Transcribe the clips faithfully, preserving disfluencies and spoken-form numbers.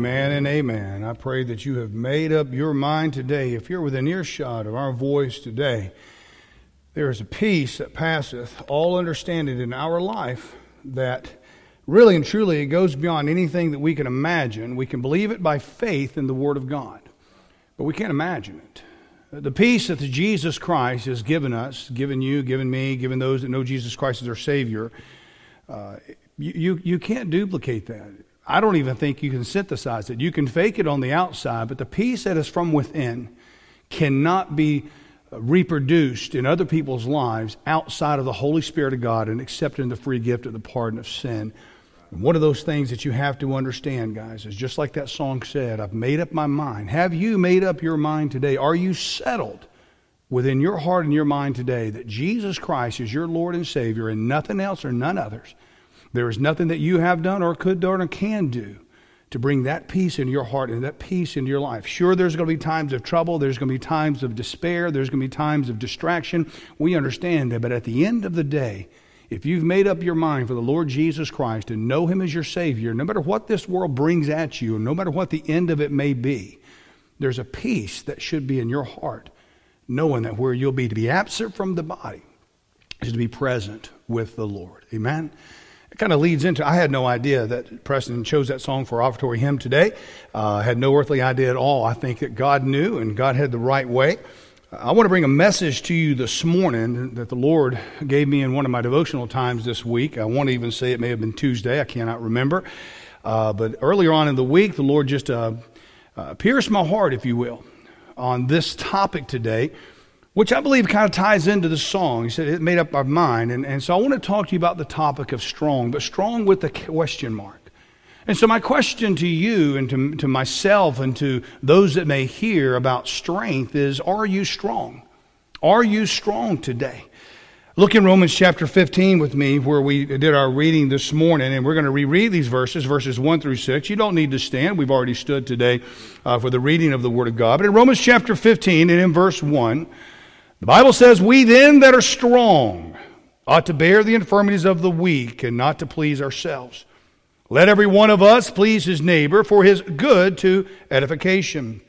Amen and amen. I pray that you have made up your mind today. If you're within earshot of our voice today, there is a peace that passeth all understanding in our life that really and truly it goes beyond anything that we can imagine. We can believe it by faith in the Word of God, but we can't imagine it. The peace that the Jesus Christ has given us, given you, given me, given those that know Jesus Christ as their Savior, uh, you, you, you can't duplicate that. I don't even think you can synthesize it. You can fake it on the outside, but the peace that is from within cannot be reproduced in other people's lives outside of the Holy Spirit of God and accepting the free gift of the pardon of sin. And one of those things that you have to understand, guys, is just like that song said, I've made up my mind. Have you made up your mind today? Are you settled within your heart and your mind today that Jesus Christ is your Lord and Savior and nothing else or none others? There is nothing that you have done or could do or can do to bring that peace into your heart and that peace into your life. Sure, there's going to be times of trouble. There's going to be times of despair. There's going to be times of distraction. We understand that. But at the end of the day, if you've made up your mind for the Lord Jesus Christ and know Him as your Savior, no matter what this world brings at you, no matter what the end of it may be, there's a peace that should be in your heart, knowing that where you'll be to be absent from the body is to be present with the Lord. Amen? It kind of leads into, I had no idea that Preston chose that song for offertory hymn today. Uh, I had no earthly idea at all. I think that God knew and God had the right way. I want to bring a message to you this morning that the Lord gave me in one of my devotional times this week. I won't even say it may have been Tuesday. I cannot remember. Uh, but earlier on in the week, the Lord just uh, uh, pierced my heart, if you will, on this topic today, which I believe kind of ties into the song. He said it made up our mind. And, and so I want to talk to you about the topic of strong, but strong with the question mark. And so my question to you and to, to myself and to those that may hear about strength is, are you strong? Are you strong today? Look in Romans chapter fifteen with me where we did our reading this morning, and we're going to reread these verses, verses one through six. You don't need to stand. We've already stood today uh, for the reading of the Word of God. But in Romans chapter fifteen and in verse one, the Bible says, we then that are strong ought to bear the infirmities of the weak and not to please ourselves. Let every one of us please his neighbor for his good to edification.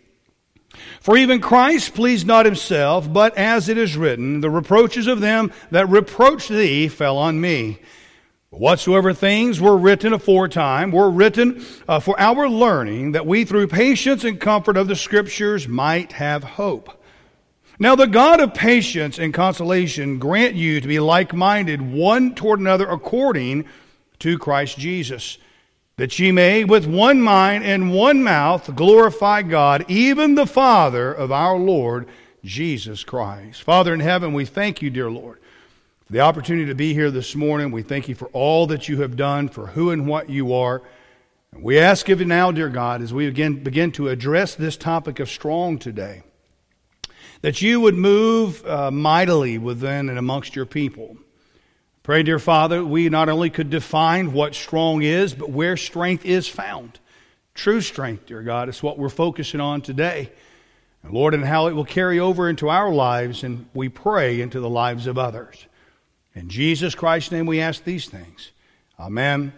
For even Christ pleased not himself, but as it is written, the reproaches of them that reproached thee fell on me. Whatsoever things were written aforetime were written uh, for our learning, that we through patience and comfort of the Scriptures might have hope. Now the God of patience and consolation grant you to be like-minded one toward another according to Christ Jesus, that ye may with one mind and one mouth glorify God, even the Father of our Lord Jesus Christ. Father in heaven, we thank you, dear Lord, for the opportunity to be here this morning. We thank you for all that you have done, for who and what you are. And we ask of you now, dear God, as we again begin to address this topic of strong today, that you would move uh, mightily within and amongst your people. Pray, dear Father, we not only could define what strong is, but where strength is found. True strength, dear God, is what we're focusing on today. And Lord, and how it will carry over into our lives, and we pray into the lives of others. In Jesus Christ's name we ask these things. Amen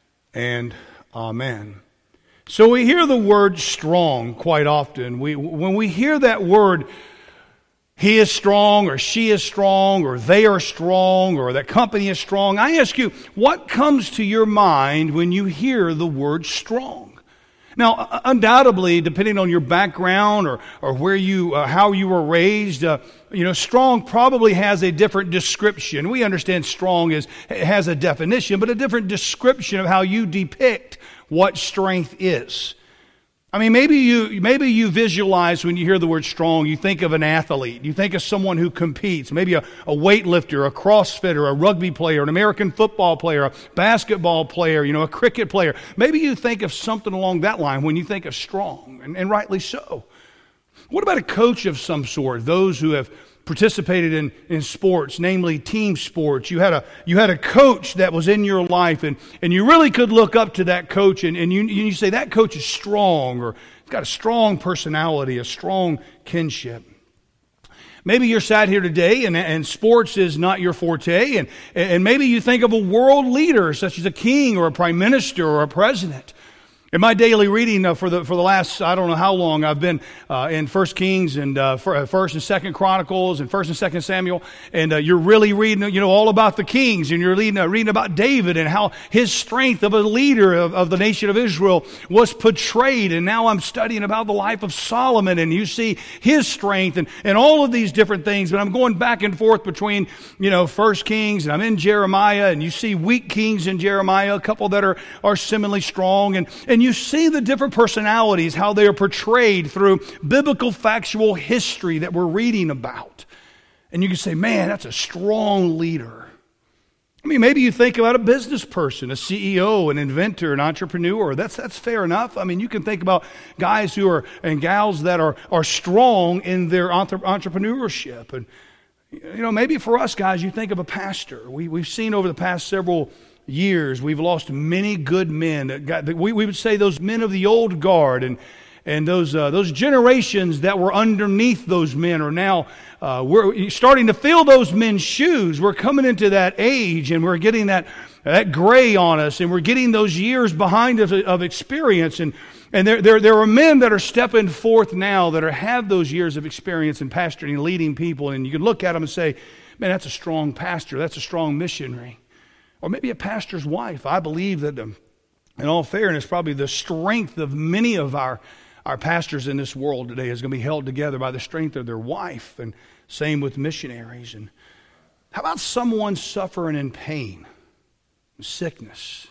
and amen. So we hear the word strong quite often. We, when we hear that word, he is strong, or she is strong, or they are strong, or that company is strong, I ask you, what comes to your mind when you hear the word strong? Now, undoubtedly, depending on your background or, or where you, uh, how you were raised, uh, you know, strong probably has a different description. We understand strong is has a definition, but a different description of how you depict what strength is. I mean, maybe you maybe you visualize when you hear the word strong, you think of an athlete. You think of someone who competes, maybe a, a weightlifter, a crossfitter, a rugby player, an American football player, a basketball player, you know, a cricket player. Maybe you think of something along that line when you think of strong, and, and rightly so. What about a coach of some sort, those who have participated in, in sports, namely team sports? You had a you had a coach that was in your life, and, and you really could look up to that coach, and, and you, you say that coach is strong, or he's got a strong personality, a strong kinship. Maybe you're sat here today and, and sports is not your forte, and, and maybe you think of a world leader such as a king or a prime minister or a president. In my daily reading uh, for the for the last, I don't know how long, I've been uh, in First Kings and uh, First and Second Chronicles and First and Second Samuel, and uh, you're really reading, you know, all about the kings, and you're reading, uh, reading about David and how his strength of a leader of, of the nation of Israel was portrayed. And now I'm studying about the life of Solomon, and you see his strength and, and all of these different things. But I'm going back and forth between, you know, First Kings, and I'm in Jeremiah, and you see weak kings in Jeremiah, a couple that are, are similarly strong, and, and you see the different personalities, how they are portrayed through biblical factual history that we're reading about. And you can say, man, that's a strong leader. I mean, maybe you think about a business person, a C E O, an inventor, an entrepreneur. That's that's fair enough. I mean, you can think about guys who are, and gals that are, are strong in their entre- entrepreneurship. And, you know, maybe for us guys, you think of a pastor. We, we've seen over the past several years, we've lost many good men. That got, we, we would say those men of the old guard, and and those uh, those generations that were underneath those men are now uh, we're starting to fill those men's shoes. We're coming into that age, and we're getting that that gray on us, and we're getting those years behind us of experience. And and there there there are men that are stepping forth now that are have those years of experience in pastoring and leading people, and you can look at them and say, man, that's a strong pastor. That's a strong missionary. Or maybe a pastor's wife. I believe that, um, in all fairness, probably the strength of many of our, our pastors in this world today is going to be held together by the strength of their wife, and same with missionaries. And how about someone suffering in pain, sickness?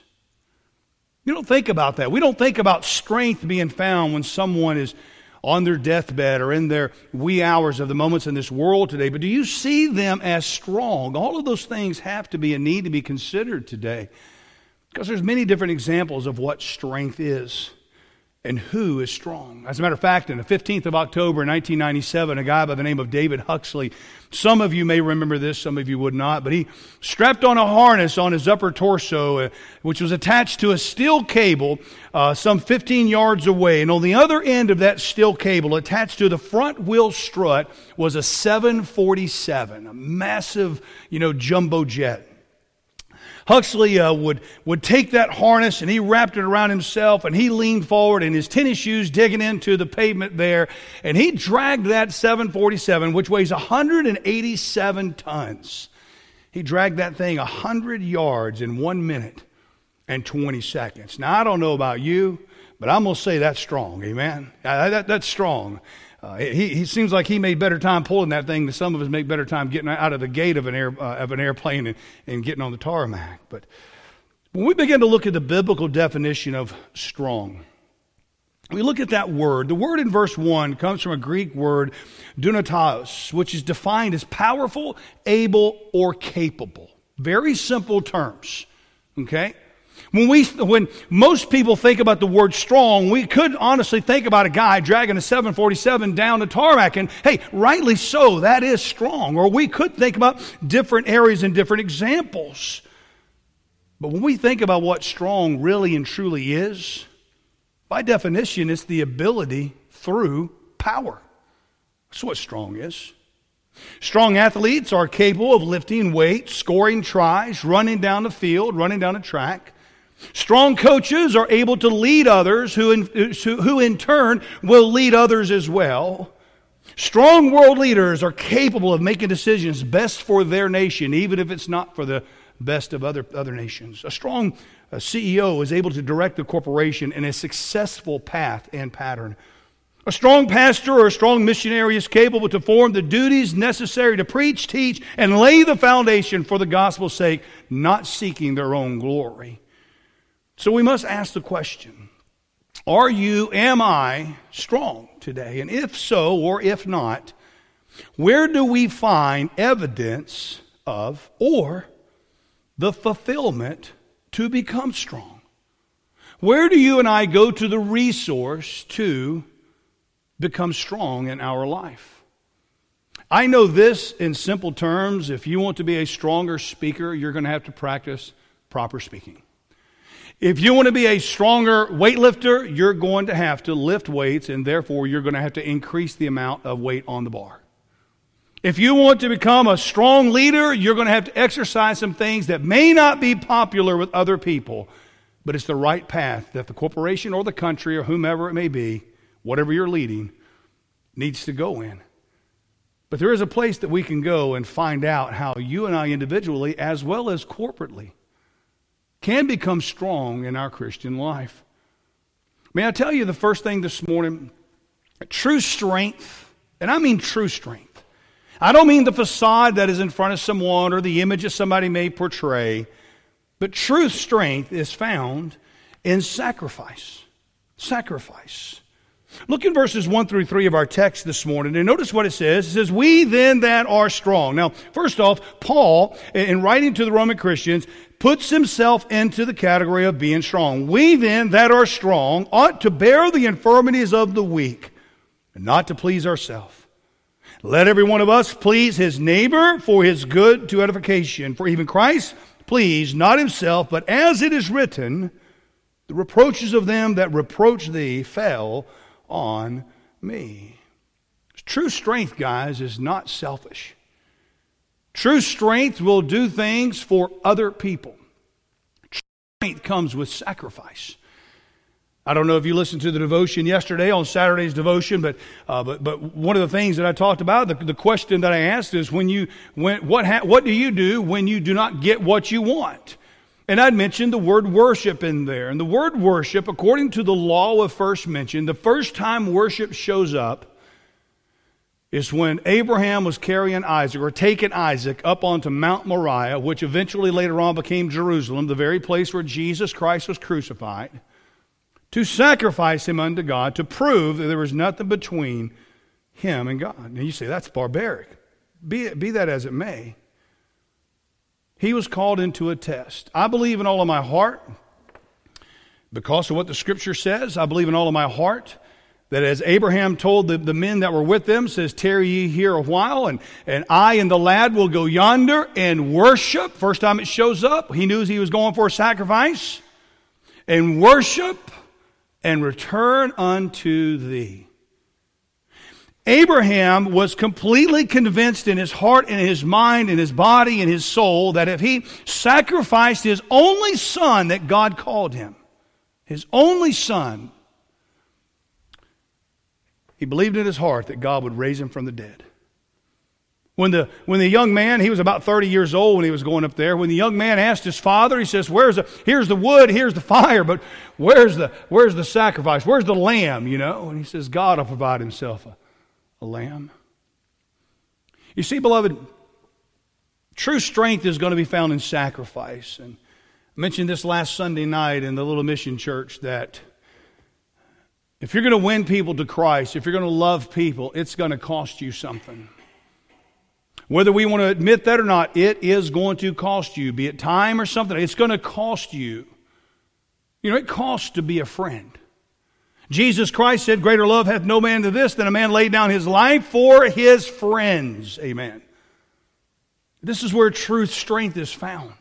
You don't think about that. We don't think about strength being found when someone is on their deathbed or in their wee hours of the moments in this world today. But do you see them as strong? All of those things have to be and need to be considered today, because there's many different examples of what strength is and who is strong. As a matter of fact, on the fifteenth of October, nineteen ninety-seven, a guy by the name of David Huxley, some of you may remember this, some of you would not, but he strapped on a harness on his upper torso, uh, which was attached to a steel cable uh, some fifteen yards away. And on the other end of that steel cable, attached to the front wheel strut, was a seven forty-seven, a massive, you know, jumbo jet. Huxley uh, would, would take that harness, and he wrapped it around himself, and he leaned forward in his tennis shoes digging into the pavement there, and he dragged that seven forty-seven, which weighs one hundred eighty-seven tons. He dragged that thing one hundred yards in one minute and twenty seconds. Now, I don't know about you, but I'm going to say that's strong, amen? Uh, that, that's strong. Uh, he, he seems like he made better time pulling that thing than some of us make better time getting out of the gate of an air uh, of an airplane and, and getting on the tarmac. But when we begin to look at the biblical definition of strong, we look at that word. The word in verse one comes from a Greek word, dunatos, which is defined as powerful, able, or capable. Very simple terms, okay? When we, when most people think about the word strong, we could honestly think about a guy dragging a seven forty-seven down the tarmac, and hey, rightly so, that is strong. Or we could think about different areas and different examples. But when we think about what strong really and truly is, by definition, it's the ability through power. That's what strong is. Strong athletes are capable of lifting weights, scoring tries, running down the field, running down a track. Strong coaches are able to lead others who in, who in turn will lead others as well. Strong world leaders are capable of making decisions best for their nation, even if it's not for the best of other, other nations. A strong a C E O is able to direct the corporation in a successful path and pattern. A strong pastor or a strong missionary is capable to perform the duties necessary to preach, teach, and lay the foundation for the gospel's sake, not seeking their own glory. So we must ask the question, are you, am I strong today? And if so, or if not, where do we find evidence of or the fulfillment to become strong? Where do you and I go to the resource to become strong in our life? I know this in simple terms. If you want to be a stronger speaker, you're going to have to practice proper speaking. If you want to be a stronger weightlifter, you're going to have to lift weights, and therefore you're going to have to increase the amount of weight on the bar. If you want to become a strong leader, you're going to have to exercise some things that may not be popular with other people, but it's the right path that the corporation or the country or whomever it may be, whatever you're leading, needs to go in. But there is a place that we can go and find out how you and I individually, as well as corporately, can become strong in our Christian life. May I tell you the first thing this morning? True strength, and I mean true strength. I don't mean the facade that is in front of someone or the image that somebody may portray, but true strength is found in sacrifice. Sacrifice. Look in verses one through three of our text this morning, and notice what it says. It says, "We then that are strong." Now, first off, Paul, in writing to the Roman Christians, puts himself into the category of being strong. "We then that are strong ought to bear the infirmities of the weak, and not to please ourselves. Let every one of us please his neighbor for his good to edification. For even Christ pleased not himself, but as it is written, the reproaches of them that reproach thee fell on me." True strength, guys, is not selfish. True strength will do things for other people. True strength comes with sacrifice. I don't know if you listened to the devotion yesterday on Saturday's devotion, but uh, but but one of the things that I talked about, the, the question that I asked is, when you when what ha- what do you do when you do not get what you want? And I'd mentioned the word worship in there. And the word worship, according to the law of first mention, the first time worship shows up is when Abraham was carrying Isaac, or taking Isaac up onto Mount Moriah, which eventually later on became Jerusalem, the very place where Jesus Christ was crucified, to sacrifice him unto God, to prove that there was nothing between him and God. And you say, that's barbaric. Be, it, be that as it may. He was called into a test. I believe in all of my heart, because of what the Scripture says, I believe in all of my heart that as Abraham told the, the men that were with them, says, "Tarry ye here a while, and, and I and the lad will go yonder and worship." First time it shows up, he knew he was going for a sacrifice. "And worship and return unto thee." Abraham was completely convinced in his heart and his mind and his body and his soul that if he sacrificed his only son that God called him, his only son, he believed in his heart that God would raise him from the dead. When the, when the young man, he was about thirty years old when he was going up there, when the young man asked his father, he says, "Where's the, here's the wood, here's the fire, but where's the, where's the sacrifice? Where's the lamb, you know?" And he says, "God will provide himself a, a lamb." You see, beloved, true strength is going to be found in sacrifice. And I mentioned this last Sunday night in the little mission church that if you're going to win people to Christ, if you're going to love people, it's going to cost you something. Whether we want to admit that or not, it is going to cost you, be it time or something. It's going to cost you. You know, it costs to be a friend. Jesus Christ said, "Greater love hath no man to this than a man lay down his life for his friends." Amen. This is where true strength is found.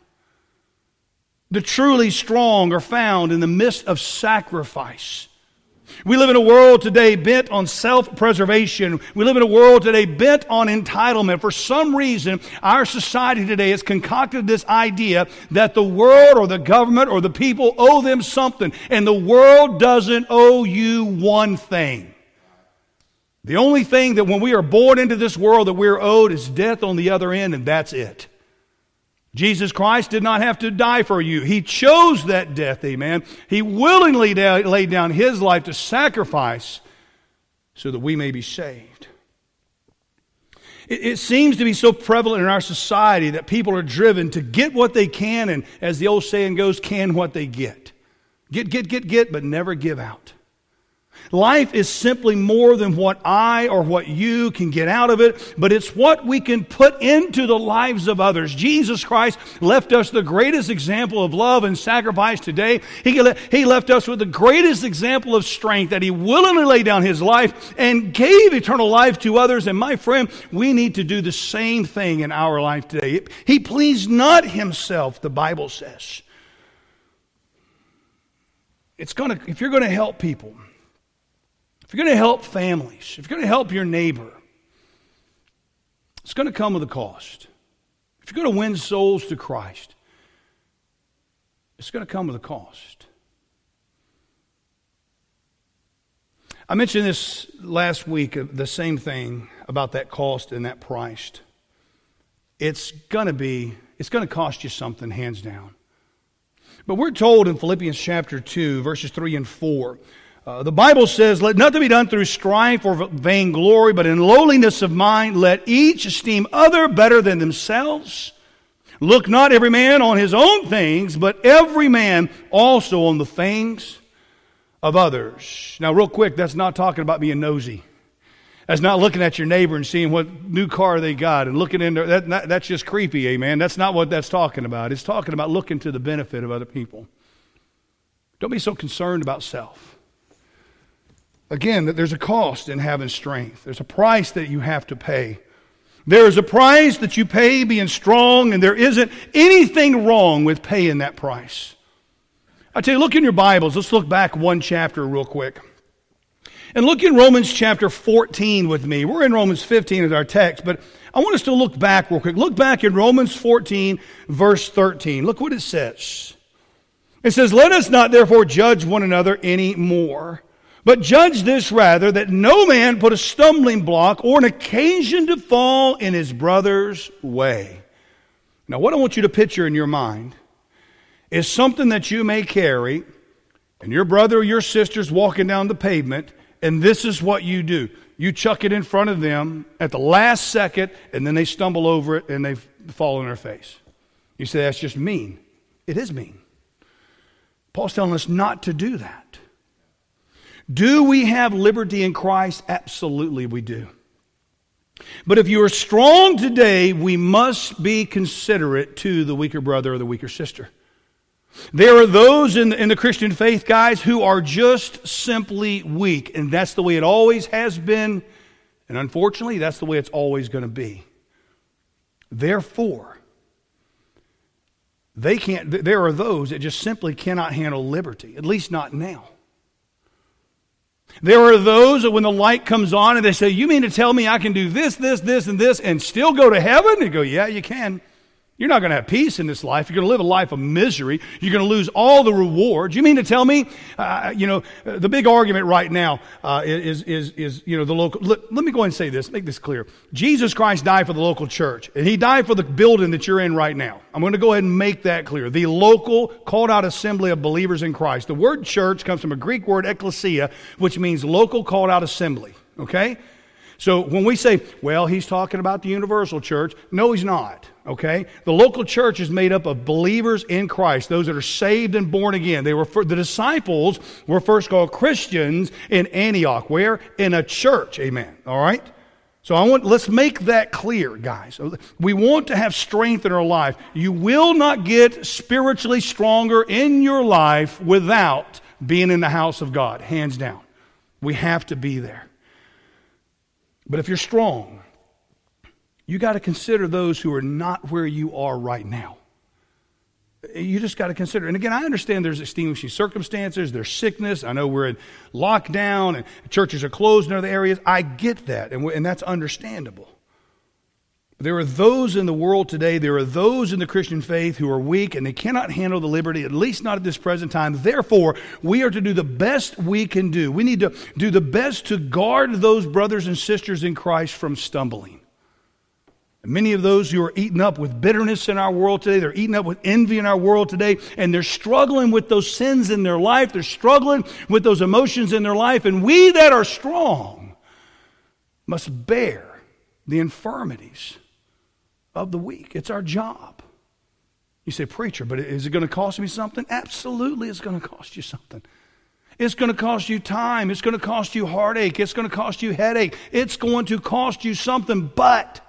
The truly strong are found in the midst of sacrifice. We live in a world today bent on self-preservation. We live in a world today bent on entitlement. For some reason, our society today has concocted this idea that the world or the government or the people owe them something. And the world doesn't owe you one thing. The only thing that when we are born into this world that we're owed is death on the other end, and that's it. Jesus Christ did not have to die for you. He chose that death, amen. He willingly laid down His life to sacrifice so that we may be saved. It, it seems to be so prevalent in our society that people are driven to get what they can, and as the old saying goes, can what they get. Get, get, get, get, but never give out. Life is simply more than what I or what you can get out of it, but it's what we can put into the lives of others. Jesus Christ left us the greatest example of love and sacrifice today. He, he left us with the greatest example of strength, that He willingly laid down His life and gave eternal life to others. And my friend, we need to do the same thing in our life today. He pleased not Himself, the Bible says. It's gonna, if you're going to help people, if you're going to help families, if you're going to help your neighbor, it's going to come with a cost. If you're going to win souls to Christ, it's going to come with a cost. I mentioned this last week, the same thing about that cost and that price. It's going to be, it's going to cost you something, hands down. But we're told in Philippians chapter two, verses three and four, uh, the Bible says, "Let nothing be done through strife or vainglory, but in lowliness of mind, let each esteem other better than themselves. Look not every man on his own things, but every man also on the things of others." Now, real quick, that's not talking about being nosy. That's not looking at your neighbor and seeing what new car they got and looking in there. That, that, that's just creepy, amen. That's not what that's talking about. It's talking about looking to the benefit of other people. Don't be so concerned about self. Again, there's a cost in having strength. There's a price that you have to pay. There is a price that you pay being strong, and there isn't anything wrong with paying that price. I tell you, look in your Bibles. Let's look back one chapter real quick. And look in Romans chapter fourteen with me. We're in Romans fifteen as our text, but I want us to look back real quick. Look back in Romans fourteen, verse thirteen. Look what it says. It says, "Let us not therefore judge one another any more, but judge this rather, that no man put a stumbling block or an occasion to fall in his brother's way." Now, what I want you to picture in your mind is something that you may carry, and your brother or your sister's walking down the pavement, and this is what you do. You chuck it in front of them at the last second, and then they stumble over it, and they fall on their face. You say, that's just mean. It is mean. Paul's telling us not to do that. Do we have liberty in Christ? Absolutely we do. But if you are strong today, we must be considerate to the weaker brother or the weaker sister. There are those in the, in the Christian faith, guys, who are just simply weak. And that's the way it always has been. And unfortunately, that's the way it's always going to be. Therefore, they can't, there are those that just simply cannot handle liberty, at least not now. There are those that when the light comes on and they say, "You mean to tell me I can do this, this, this, and this and still go to heaven?" And you go, "Yeah, you can." You're not going to have peace in this life. You're going to live a life of misery. You're going to lose all the rewards. You mean to tell me, uh, you know, the big argument right now uh, is, is, is, you know, the local. Let, let me go ahead and say this, make this clear. Jesus Christ died for the local church, and He died for the building that you're in right now. I'm going to go ahead and make that clear. The local, called out assembly of believers in Christ. The word church comes from a Greek word ekklesia, which means local, called out assembly. Okay? So when we say, well, he's talking about the universal church, no, he's not, okay? The local church is made up of believers in Christ, those that are saved and born again. They were the disciples were first called Christians in Antioch, where? In a church, amen, all right? So I want, let's make that clear, guys. We want to have strength in our life. You will not get spiritually stronger in your life without being in the house of God, hands down. We have to be there. But if you're strong, you got to consider those who are not where you are right now. You just got to consider. And again, I understand there's extenuating circumstances, there's sickness. I know we're in lockdown and churches are closed in other areas. I get that, and, and that's understandable. There are those in the world today, there are those in the Christian faith who are weak and they cannot handle the liberty, at least not at this present time. Therefore, we are to do the best we can do. We need to do the best to guard those brothers and sisters in Christ from stumbling. And many of those who are eaten up with bitterness in our world today, they're eaten up with envy in our world today, and they're struggling with those sins in their life. They're struggling with those emotions in their life. And we that are strong must bear the infirmities of the weak. It's our job. You say, "Preacher, but is it going to cost me something?" Absolutely, it's going to cost you something. It's going to cost you time. It's going to cost you heartache. It's going to cost you headache. It's going to cost you something, but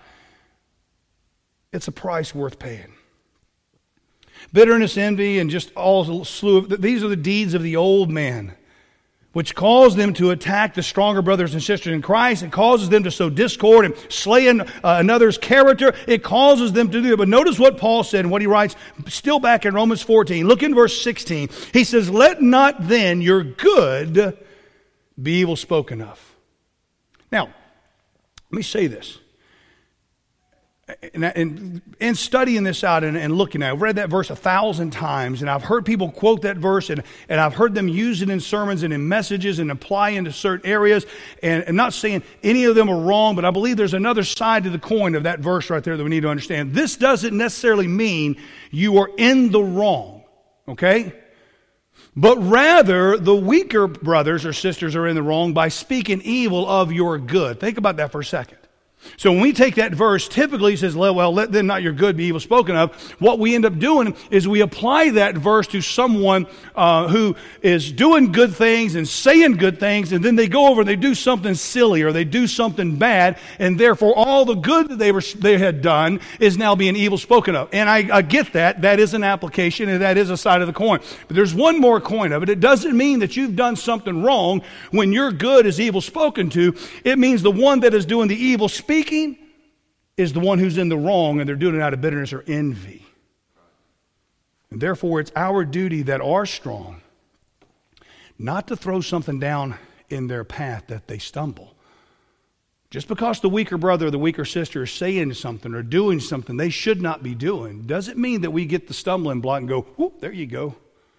it's a price worth paying. Bitterness, envy, and just all slew of, these are the deeds of the old man, which cause them to attack the stronger brothers and sisters in Christ. It causes them to sow discord and slay uh, another's character. It causes them to do it. But notice what Paul said and what he writes still back in Romans fourteen. Look in verse sixteen. He says, "Let not then your good be evil spoken of." Now, let me say this. And, and, and studying this out and, and looking at it, I've read that verse a thousand times, and I've heard people quote that verse, and, and I've heard them use it in sermons and in messages and apply into certain areas. And I'm not saying any of them are wrong, but I believe there's another side to the coin of that verse right there that we need to understand. This doesn't necessarily mean you are in the wrong, okay? But rather, the weaker brothers or sisters are in the wrong by speaking evil of your good. Think about that for a second. So when we take that verse, typically it says, well, let them not your good be evil spoken of. What we end up doing is we apply that verse to someone uh, who is doing good things and saying good things, and then they go over and they do something silly or they do something bad, and therefore all the good that they were they had done is now being evil spoken of. And I, I get that. That is an application, and that is a side of the coin. But there's one more coin of it. It doesn't mean that you've done something wrong when your good is evil spoken to. It means the one that is doing the evil speaking Speaking is the one who's in the wrong, and they're doing it out of bitterness or envy. And therefore, it's our duty that are strong not to throw something down in their path that they stumble. Just because the weaker brother or the weaker sister is saying something or doing something they should not be doing doesn't mean that we get the stumbling block and go, whoop, there you go.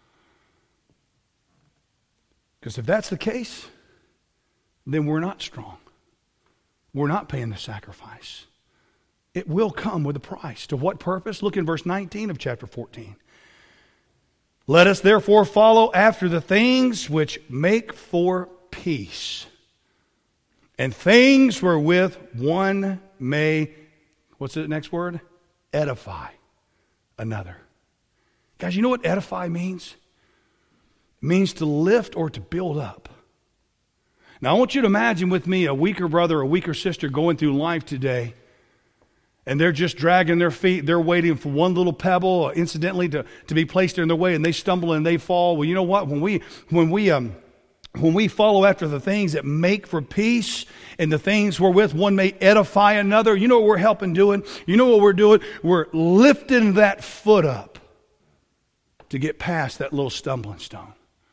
Because if that's the case, then we're not strong. We're not paying the sacrifice. It will come with a price. To what purpose? Look in verse nineteen of chapter fourteen. Let us therefore follow after the things which make for peace, and things wherewith one may, what's the next word? Edify another. Guys, you know what edify means? It means to lift or to build up. Now, I want you to imagine with me a weaker brother or a weaker sister going through life today, and they're just dragging their feet. They're waiting for one little pebble, incidentally, to, to be placed in their way, and they stumble and they fall. Well, you know what? When we when we um when we follow after the things that make for peace and the things wherewith one may edify another, you know what we're helping doing? You know what we're doing? We're lifting that foot up to get past that little stumbling stone.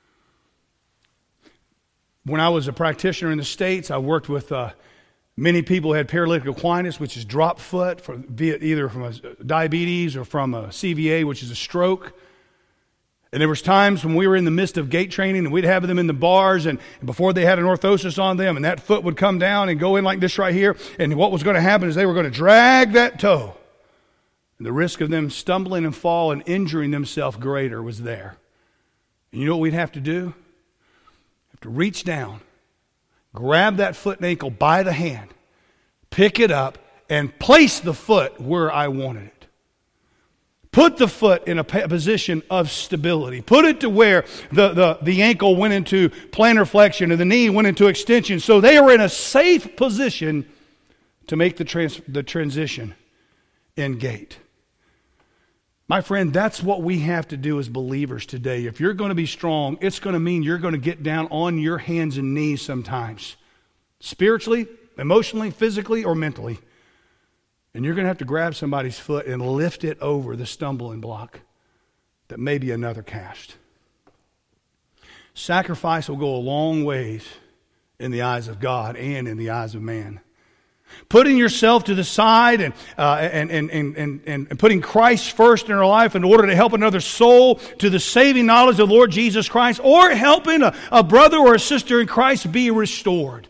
When I was a practitioner in the States, I worked with uh, many people who had paralytic Aquinas, which is drop foot, for, via, either from a diabetes or from a C V A, which is a stroke. And there was times when we were in the midst of gait training, and we'd have them in the bars, and before they had an orthosis on them, and that foot would come down and go in like this right here. And what was going to happen is they were going to drag that toe. And the risk of them stumbling and fall and injuring themselves greater was there. And you know what we'd have to do? To reach down, grab that foot and ankle by the hand, pick it up, and place the foot where I wanted it. Put the foot in a position of stability. Put it to where the, the, the ankle went into plantar flexion and the knee went into extension, so they were in a safe position to make the, trans, the transition in gait. My friend, that's what we have to do as believers today. If you're going to be strong, it's going to mean you're going to get down on your hands and knees sometimes. Spiritually, emotionally, physically, or mentally. And you're going to have to grab somebody's foot and lift it over the stumbling block that may be another cast. Sacrifice will go a long ways in the eyes of God and in the eyes of man. Putting yourself to the side and, uh, and, and, and, and, and putting Christ first in our life in order to help another soul to the saving knowledge of the Lord Jesus Christ, or helping a, a brother or a sister in Christ be restored.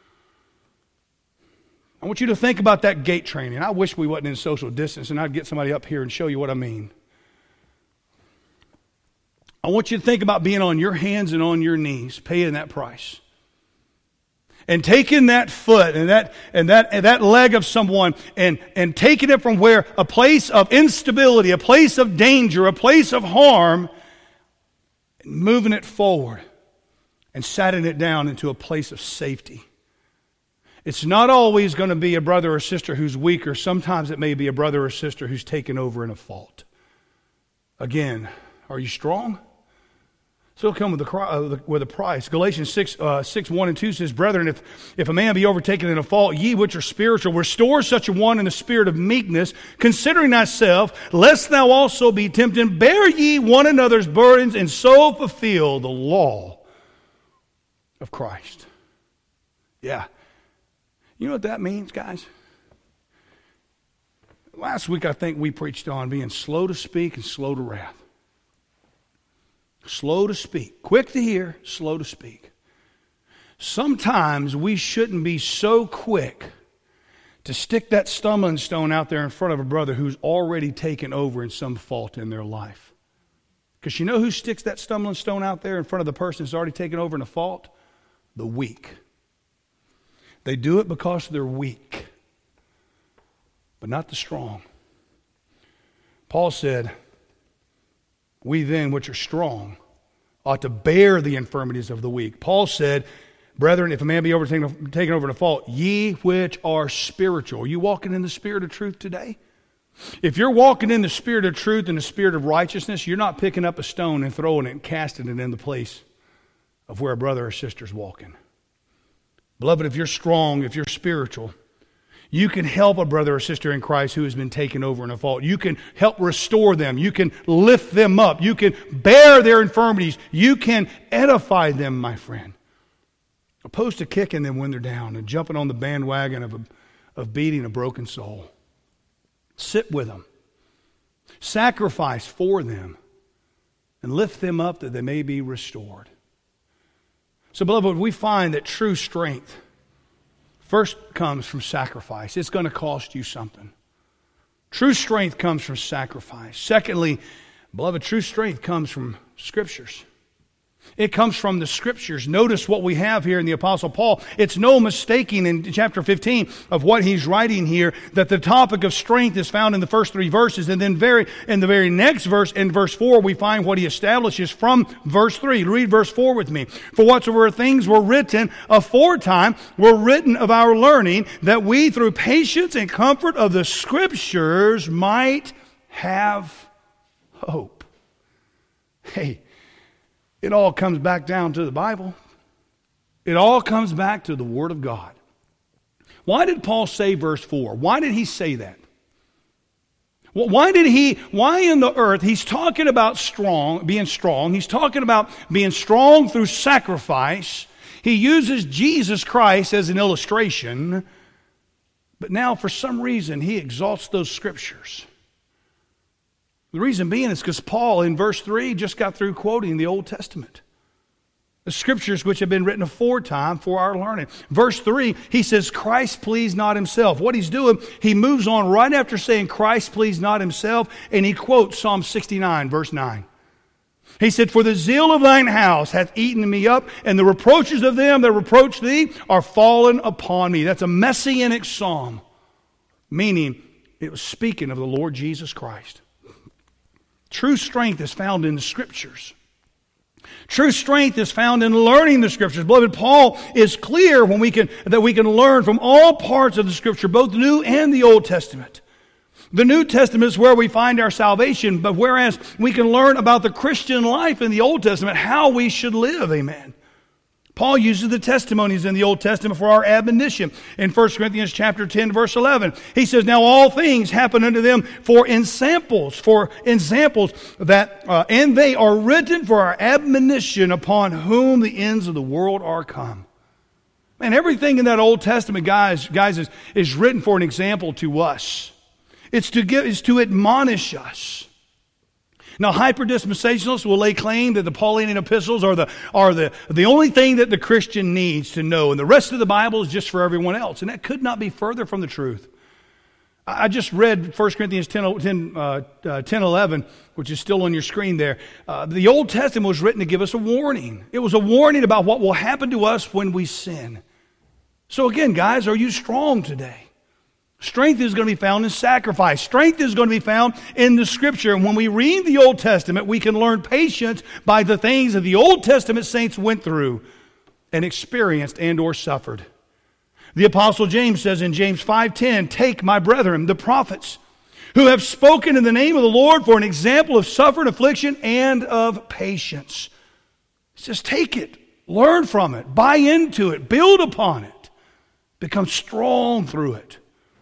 I want you to think about that gait training. I wish we wasn't in social distance and I'd get somebody up here and show you what I mean. I want you to think about being on your hands and on your knees, paying that price. And taking that foot and that and that and that leg of someone and, and taking it from where a place of instability, a place of danger, a place of harm, and moving it forward and setting it down into a place of safety. It's not always going to be a brother or sister who's weaker. Sometimes it may be a brother or sister who's taken over in a fault. Again, are you strong? So it'll come with a, with a price. Galatians six, uh, six, one and two says, Brethren, if, if a man be overtaken in a fault, ye which are spiritual, restore such a one in the spirit of meekness, considering thyself, lest thou also be tempted. Bear ye one another's burdens, and so fulfill the law of Christ. Yeah. You know what that means, guys? Last week I think we preached on being slow to speak and slow to wrath. Slow to speak. Quick to hear, slow to speak. Sometimes we shouldn't be so quick to stick that stumbling stone out there in front of a brother who's already taken over in some fault in their life. Because you know who sticks that stumbling stone out there in front of the person who's already taken over in a fault? The weak. They do it because they're weak, but not the strong. Paul said, we then, which are strong, ought to bear the infirmities of the weak. Paul said, brethren, if a man be overtaken taken over in a fault, ye which are spiritual. Are you walking in the spirit of truth today? If you're walking in the spirit of truth and the spirit of righteousness, you're not picking up a stone and throwing it and casting it in the place of where a brother or sister's walking. Beloved, if you're strong, if you're spiritual, you can help a brother or sister in Christ who has been taken over in a fault. You can help restore them. You can lift them up. You can bear their infirmities. You can edify them, my friend. Opposed to kicking them when they're down and jumping on the bandwagon of, a, of beating a broken soul. Sit with them. Sacrifice for them. And lift them up that they may be restored. So, beloved, we find that true strength first comes from sacrifice. It's going to cost you something. True strength comes from sacrifice. Secondly, beloved, true strength comes from Scriptures. It comes from the Scriptures. Notice what we have here in the Apostle Paul. It's no mistaking in chapter fifteen of what he's writing here that the topic of strength is found in the first three verses. And then very in the very next verse, in verse four, we find what he establishes from verse three. Read verse four with me. For whatsoever things were written aforetime were written of our learning, that we through patience and comfort of the Scriptures might have hope. Hey, it all comes back down to the Bible. It all comes back to the Word of God. Why did Paul say verse four? Why did he say that? Well, why did he, why in the earth, he's talking about strong, being strong. He's talking about being strong through sacrifice. He uses Jesus Christ as an illustration. But now for some reason he exalts those Scriptures. The reason being is because Paul in verse three just got through quoting the Old Testament. The Scriptures which have been written aforetime for our learning. Verse three, he says, Christ pleased not himself. What he's doing, he moves on right after saying Christ pleased not himself, and he quotes Psalm sixty-nine, verse nine. He said, for the zeal of thine house hath eaten me up, and the reproaches of them that reproach thee are fallen upon me. That's a messianic psalm, meaning it was speaking of the Lord Jesus Christ. True strength is found in the Scriptures. True strength is found in learning the Scriptures. Beloved, Paul is clear when we can, that we can learn from all parts of the Scripture, both the New and the Old Testament. The New Testament is where we find our salvation, but whereas we can learn about the Christian life in the Old Testament, how we should live, amen. Paul uses the testimonies in the Old Testament for our admonition. In First Corinthians chapter ten, verse eleven, he says, now all things happen unto them for ensamples, for ensamples that, uh, and they are written for our admonition, upon whom the ends of the world are come. Man, everything in that Old Testament, guys, guys is, is written for an example to us. It's to give, it's to admonish us. Now, hyper-dispensationalists will lay claim that the Pauline epistles are the are the, the only thing that the Christian needs to know, and the rest of the Bible is just for everyone else. And that could not be further from the truth. I just read First Corinthians ten, ten, uh, uh, ten eleven, which is still on your screen there. Uh, the Old Testament was written to give us a warning. It was a warning about what will happen to us when we sin. So again, guys, are you strong today? Strength is going to be found in sacrifice. Strength is going to be found in the Scripture. And when we read the Old Testament, we can learn patience by the things that the Old Testament saints went through and experienced and or suffered. The Apostle James says in James five ten, take my brethren, the prophets, who have spoken in the name of the Lord for an example of suffering, affliction, and of patience. Just take it. Learn from it. Buy into it. Build upon it. Become strong through it.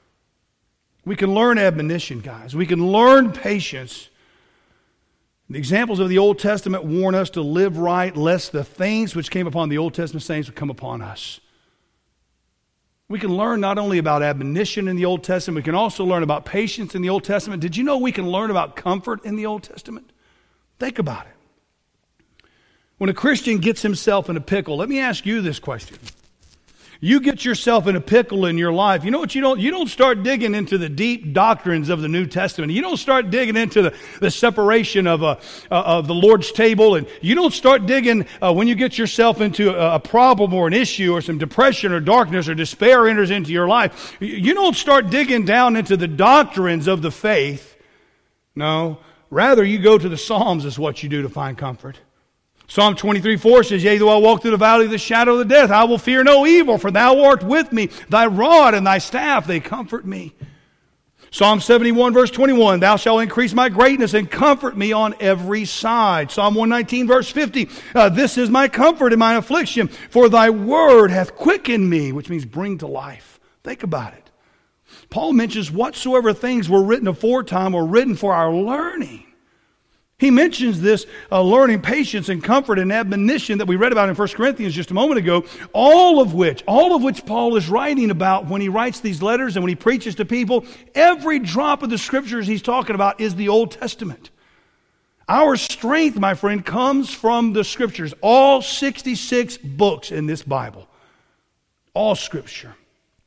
We can learn admonition, guys. We can learn patience. The examples of the Old Testament warn us to live right, lest the things which came upon the Old Testament saints would come upon us. We can learn not only about admonition in the Old Testament, we can also learn about patience in the Old Testament. Did you know we can learn about comfort in the Old Testament? Think about it. When a Christian gets himself in a pickle, let me ask you this question. You get yourself in a pickle in your life. You know what you don't, you don't start digging into the deep doctrines of the New Testament. You don't start digging into the, the separation of, a, uh, of the Lord's table. And you don't start digging uh, when you get yourself into a, a problem or an issue or some depression or darkness or despair enters into your life. You don't start digging down into the doctrines of the faith. No, rather you go to the Psalms is what you do to find comfort. Psalm twenty-three four says, yea, though I walk through the valley of the shadow of the death, I will fear no evil, for thou art with me. Thy rod and thy staff, they comfort me. Psalm seventy-one verse twenty-one, thou shalt increase my greatness and comfort me on every side. Psalm one nineteen verse fifty, uh, this is my comfort in my affliction, for thy word hath quickened me, which means bring to life. Think about it. Paul mentions whatsoever things were written aforetime were written for our learning. He mentions this uh, learning patience and comfort and admonition that we read about in First Corinthians just a moment ago, all of which, all of which Paul is writing about when he writes these letters and when he preaches to people. Every drop of the Scriptures he's talking about is the Old Testament. Our strength, my friend, comes from the Scriptures. All sixty-six books in this Bible. All Scripture.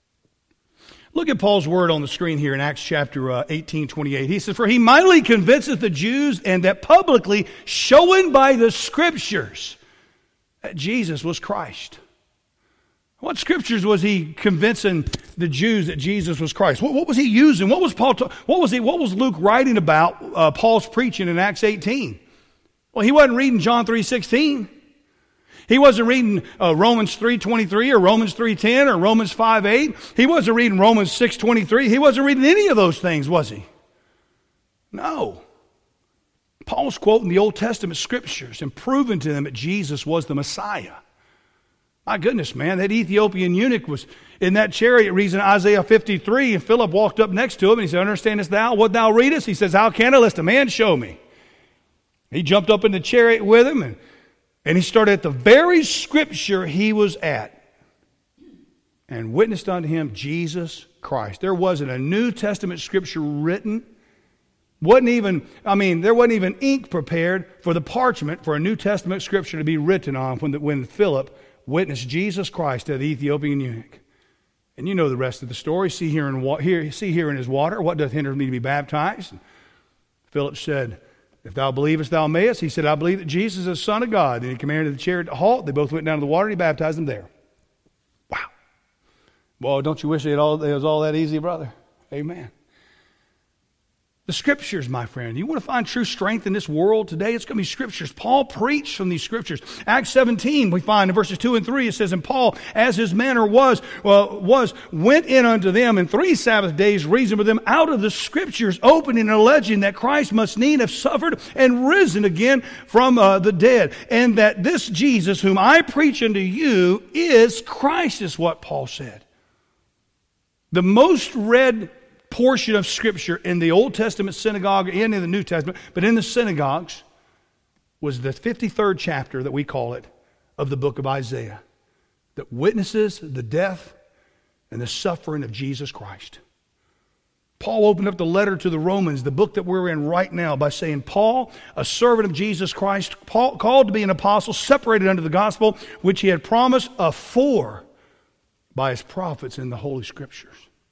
Look at Paul's word on the screen here in Acts chapter uh, eighteen twenty-eight. He says, for he mightily convinceth the Jews, and that publicly showing by the Scriptures that Jesus was Christ. What Scriptures was he convincing the Jews that Jesus was Christ? What, what was he using? What was Paul? Ta- what was he? What was Luke writing about? Uh, Paul's preaching in Acts eighteen. Well, he wasn't reading John three sixteen. He wasn't reading uh, Romans three twenty-three or Romans three ten or Romans five eight. He wasn't reading Romans six twenty-three. He wasn't reading any of those things, was he? No. Paul's quoting the Old Testament Scriptures and proving to them that Jesus was the Messiah. My goodness, man, that Ethiopian eunuch was in that chariot reading Isaiah fifty-three, and Philip walked up next to him and he said, understandest thou what thou readest? He says, how can I, lest a man show me? He jumped up in the chariot with him and And he started at the very Scripture he was at and witnessed unto him Jesus Christ. There wasn't a New Testament Scripture written. Wasn't even, I mean, there wasn't even ink prepared for the parchment for a New Testament Scripture to be written on when, the, when Philip witnessed Jesus Christ to the Ethiopian eunuch. And you know the rest of the story. See here in, here, see here in his water, what doth hinder me to be baptized? And Philip said, if thou believest, thou mayest. He said, I believe that Jesus is the Son of God. Then he commanded the chariot to halt. They both went down to the water and he baptized them there. Wow. Well, don't you wish it, all, it was all that easy, brother? Amen. The Scriptures, my friend. You want to find true strength in this world today? It's going to be Scriptures. Paul preached from these Scriptures. Acts seventeen, we find in verses two and three, it says, and Paul, as his manner was, well, was, went in unto them in three Sabbath days, reasoned with them out of the Scriptures, opening and alleging that Christ must need have suffered and risen again from uh, the dead. And that this Jesus, whom I preach unto you, is Christ, is what Paul said. The most read portion of Scripture in the Old Testament synagogue and in the New Testament, but in the synagogues, was the fifty-third chapter that we call it of the book of Isaiah, that witnesses the death and the suffering of Jesus Christ. Paul opened up the letter to the Romans, the book that we're in right now, by saying, Paul, a servant of Jesus Christ, Paul, called to be an apostle, separated unto the gospel, which he had promised afore by his prophets in the Holy Scriptures.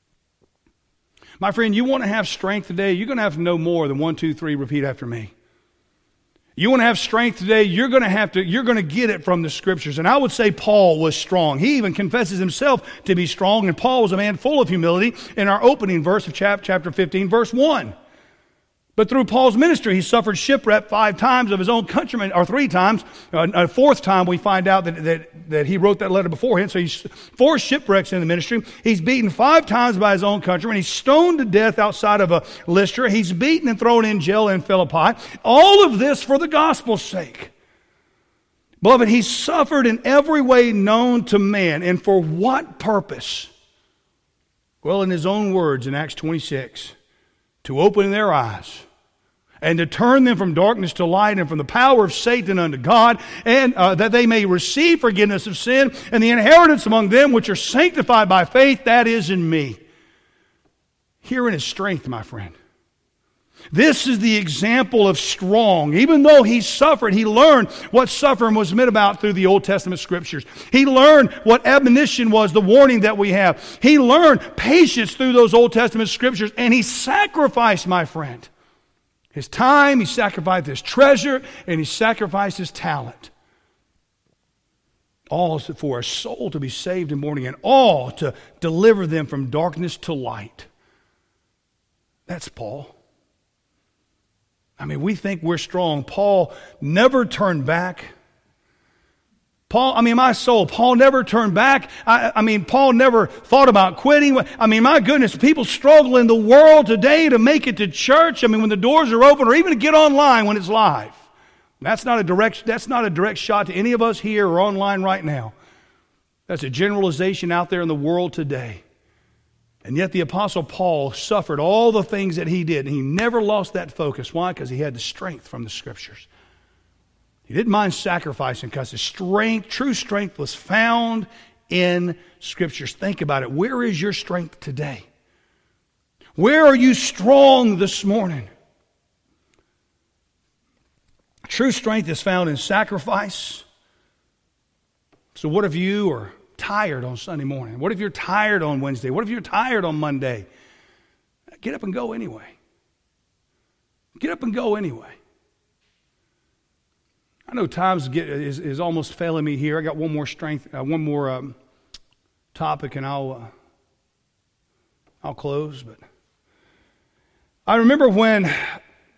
My friend, you want to have strength today, you're going to have to know more than one, two, three, repeat after me. You want to have strength today, you're going to have to, you're going to get it from the Scriptures. And I would say Paul was strong. He even confesses himself to be strong, and Paul was a man full of humility in our opening verse of chapter fifteen, verse one. But through Paul's ministry, he suffered shipwreck five times of his own countrymen, or three times. Uh, a fourth time we find out that, that, that he wrote that letter beforehand. So he's four shipwrecks in the ministry. He's beaten five times by his own countrymen. He's stoned to death outside of a Lystra. He's beaten and thrown in jail in Philippi. All of this for the gospel's sake. Beloved, he suffered in every way known to man. And for what purpose? Well, in his own words in Acts twenty-six, to open their eyes and to turn them from darkness to light and from the power of Satan unto God, and uh, that they may receive forgiveness of sin and the inheritance among them which are sanctified by faith, that is in me. Herein is strength, my friend. This is the example of strong. Even though he suffered, he learned what suffering was meant about through the Old Testament Scriptures. He learned what admonition was, the warning that we have. He learned patience through those Old Testament Scriptures, and he sacrificed, my friend, his time, he sacrificed his treasure, and he sacrificed his talent. All for a soul to be saved and born again. All to deliver them from darkness to light. That's Paul. I mean, we think we're strong. Paul never turned back. Paul, I mean, my soul, Paul never turned back. I, I mean, Paul never thought about quitting. I mean, my goodness, people struggle in the world today to make it to church. I mean, when the doors are open, or even to get online when it's live. That's not a direct, that's not a direct shot to any of us here or online right now. That's a generalization out there in the world today. And yet the Apostle Paul suffered all the things that he did, and he never lost that focus. Why? Because he had the strength from the Scriptures. He didn't mind sacrificing because his strength, true strength, was found in Scriptures. Think about it. Where is your strength today? Where are you strong this morning? True strength is found in sacrifice. So what if you are tired on Sunday morning? What if you're tired on Wednesday? What if you're tired on Monday? Get up and go anyway. Get up and go anyway. I know times get, is, is almost failing me here. I got one more strength, uh, one more um, topic, and I'll uh, I'll close. But I remember when I,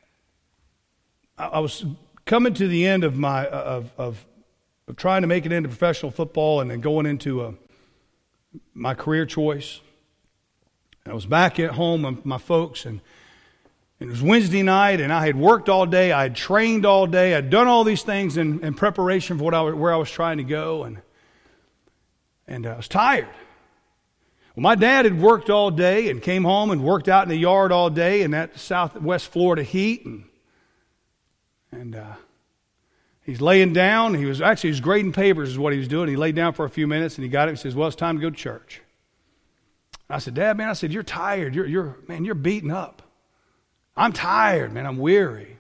I was coming to the end of my of of. of trying to make it into professional football and then going into a, my career choice. And I was back at home with my folks, and, and it was Wednesday night, and I had worked all day, I had trained all day, I'd done all these things in, in preparation for what I, where I was trying to go, and, and I was tired. Well, my dad had worked all day and came home and worked out in the yard all day in that southwest Florida heat, and, and uh, he's laying down. He was actually he was grading papers is what he was doing. He laid down for a few minutes and he got it and says, well, it's time to go to church. I said, Dad, man, I said, you're tired. You're, you're, man, you're beaten up. I'm tired, man. I'm weary.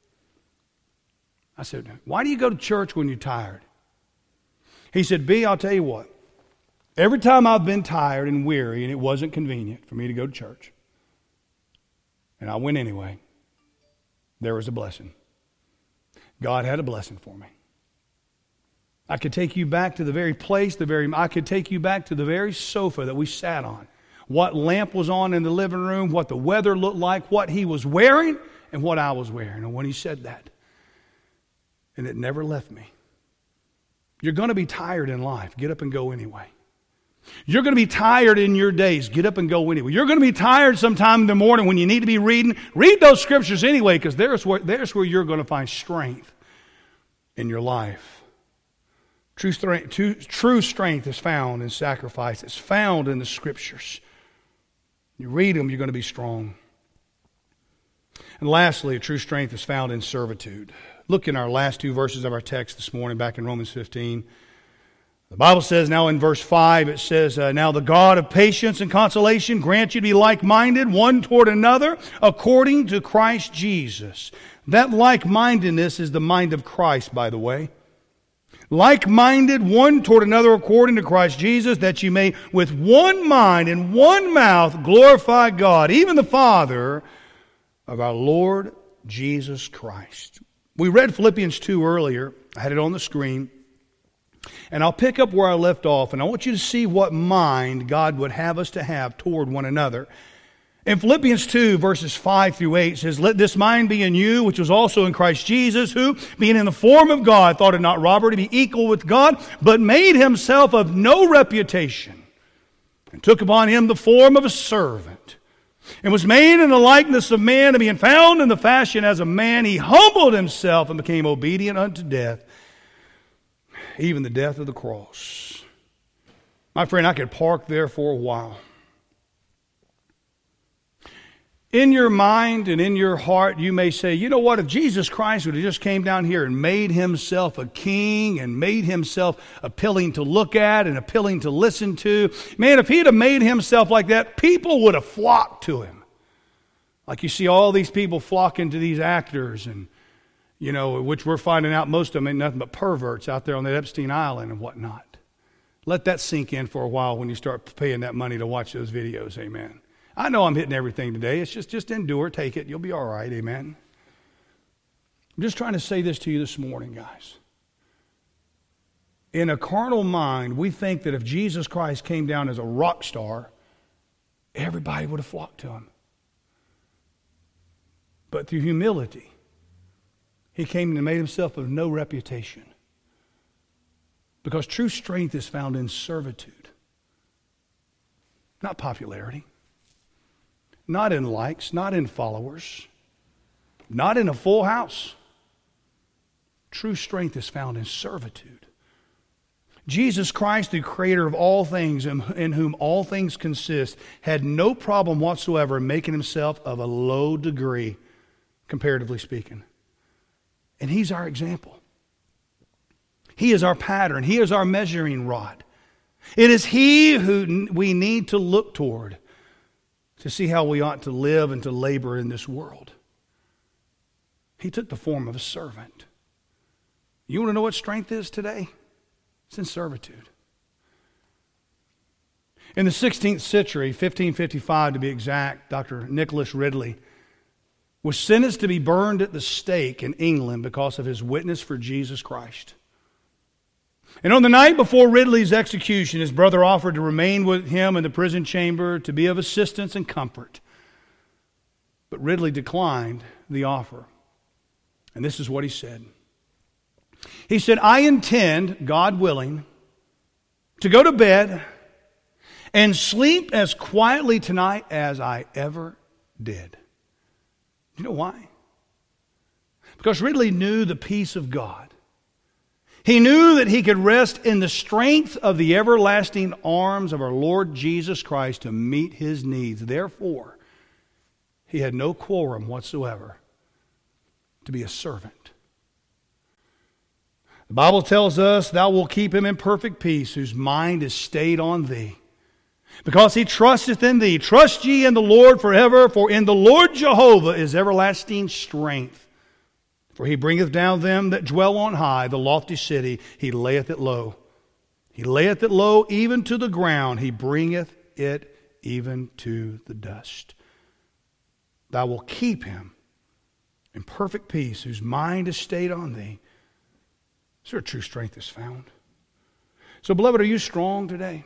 I said, why do you go to church when you're tired? He said, B, I'll tell you what. Every time I've been tired and weary and it wasn't convenient for me to go to church, and I went anyway, there was a blessing. God had a blessing for me. I could take you back to the very place, the very I could take you back to the very sofa that we sat on. What lamp was on in the living room, what the weather looked like, what he was wearing, and what I was wearing. And when he said that, and it never left me. You're going to be tired in life. Get up and go anyway. You're going to be tired in your days. Get up and go anyway. You're going to be tired sometime in the morning when you need to be reading. Read those scriptures anyway, because there's where, there's where you're going to find strength in your life. True strength, true, true strength is found in sacrifice. It's found in the scriptures. You read them, you're going to be strong. And lastly, true strength is found in servitude. Look in our last two verses of our text this morning, back in Romans fifteen. The Bible says now in verse five, it says, uh, now the God of patience and consolation grant you to be like-minded one toward another according to Christ Jesus. That like-mindedness is the mind of Christ, by the way. Like-minded one toward another according to Christ Jesus, that you may with one mind and one mouth glorify God, even the Father of our Lord Jesus Christ. We read Philippians two earlier. I had it on the screen. And I'll pick up where I left off, and I want you to see what mind God would have us to have toward one another. In Philippians two, verses five through eight, it says, let this mind be in you, which was also in Christ Jesus, who, being in the form of God, thought it not robbery to be equal with God, but made himself of no reputation, and took upon him the form of a servant, and was made in the likeness of man, and being found in the fashion as a man, he humbled himself and became obedient unto death, even the death of the cross. My friend, I could park there for a while. In your mind and in your heart, you may say, you know what, if Jesus Christ would have just came down here and made himself a king and made himself appealing to look at and appealing to listen to, man, if he'd have made himself like that, people would have flocked to him. Like you see all these people flocking to these actors, and, you know, which we're finding out most of them ain't nothing but perverts out there on that Epstein Island and whatnot. Let that sink in for a while when you start paying that money to watch those videos, amen. I know I'm hitting everything today. It's just, just endure, take it. You'll be all right, amen. I'm just trying to say this to you this morning, guys. In a carnal mind, we think that if Jesus Christ came down as a rock star, everybody would have flocked to him. But through humility, he came and made himself of no reputation. Because true strength is found in servitude, not popularity. Not in likes, not in followers, not in a full house. True strength is found in servitude. Jesus Christ, the creator of all things, in whom all things consist, had no problem whatsoever in making himself of a low degree, comparatively speaking. And he's our example. He is our pattern. He is our measuring rod. It is he who we need to look toward to see how we ought to live and to labor in this world. He took the form of a servant. You want to know what strength is today? It's in servitude. In the sixteenth century, fifteen fifty-five to be exact, Doctor Nicholas Ridley was sentenced to be burned at the stake in England because of his witness for Jesus Christ. And on the night before Ridley's execution, his brother offered to remain with him in the prison chamber to be of assistance and comfort. But Ridley declined the offer. And this is what he said. He said, I intend, God willing, to go to bed and sleep as quietly tonight as I ever did. You know why? Because Ridley knew the peace of God. He knew that he could rest in the strength of the everlasting arms of our Lord Jesus Christ to meet his needs. Therefore, he had no quorum whatsoever to be a servant. The Bible tells us, thou wilt keep him in perfect peace, whose mind is stayed on thee, because he trusteth in thee. Trust ye in the Lord forever, for in the Lord Jehovah is everlasting strength. For he bringeth down them that dwell on high, the lofty city, he layeth it low. He layeth it low even to the ground, he bringeth it even to the dust. Thou wilt keep him in perfect peace, whose mind is stayed on thee. Is there a true strength is found? So, beloved, are you strong today?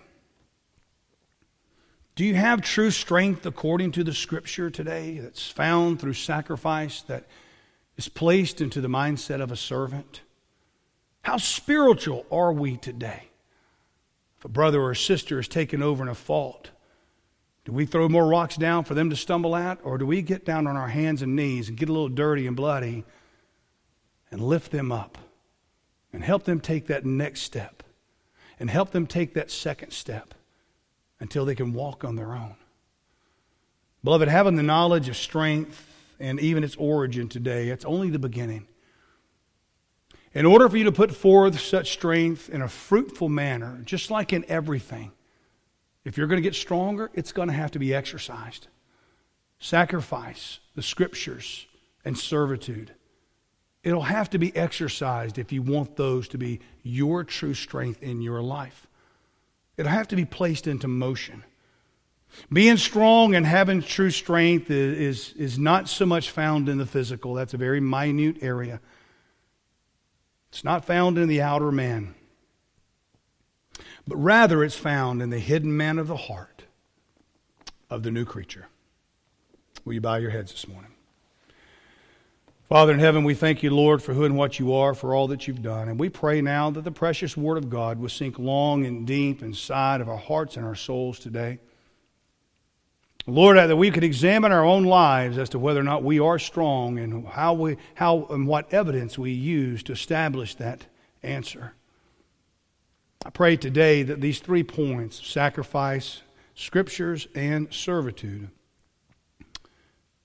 Do you have true strength according to the Scripture today that's found through sacrifice, that is placed into the mindset of a servant? How spiritual are we today? If a brother or a sister is taken over in a fault, do we throw more rocks down for them to stumble at? Or do we get down on our hands and knees and get a little dirty and bloody and lift them up and help them take that next step and help them take that second step until they can walk on their own? Beloved, having the knowledge of strength and even its origin today, it's only the beginning. In order for you to put forth such strength in a fruitful manner, just like in everything, if you're going to get stronger, it's going to have to be exercised. Sacrifice, the Scriptures, and servitude. It'll have to be exercised if you want those to be your true strength in your life. It'll have to be placed into motion. Being strong and having true strength is, is, is not so much found in the physical. That's a very minute area. It's not found in the outer man. But rather it's found in the hidden man of the heart of the new creature. Will you bow your heads this morning? Father in heaven, we thank you, Lord, for who and what you are, for all that you've done. And we pray now that the precious Word of God will sink long and deep inside of our hearts and our souls today. Lord, that we could examine our own lives as to whether or not we are strong and how we, how and what evidence we use to establish that answer. I pray today that these three points, sacrifice, Scriptures, and servitude,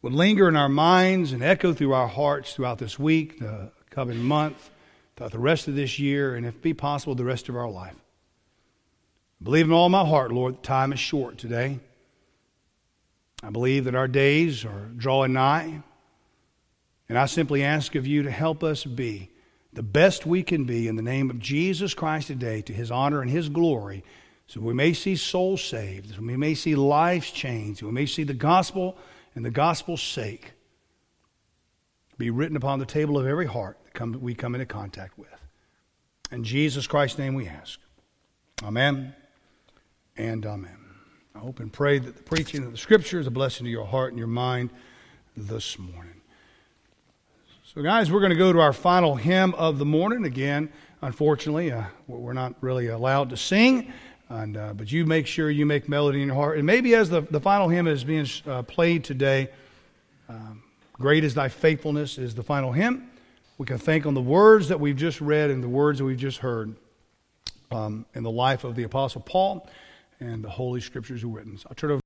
would linger in our minds and echo through our hearts throughout this week, the coming month, throughout the rest of this year, and if be possible, the rest of our life. I believe in all my heart, Lord, that time is short today. I believe that our days are drawing nigh, and I simply ask of you to help us be the best we can be in the name of Jesus Christ today, to His honor and His glory, so we may see souls saved, so we may see lives changed, so we may see the gospel and the gospel's sake be written upon the table of every heart that come, we come into contact with. In Jesus Christ's name we ask. Amen and amen. I hope and pray that the preaching of the Scripture is a blessing to your heart and your mind this morning. So guys, we're going to go to our final hymn of the morning. Again, unfortunately, uh, we're not really allowed to sing, and uh, but you make sure you make melody in your heart. And maybe as the, the final hymn is being uh, played today, um, Great is Thy Faithfulness is the final hymn. We can think on the words that we've just read and the words that we've just heard um, in the life of the Apostle Paul and the Holy Scriptures are written. So I'll turn it over.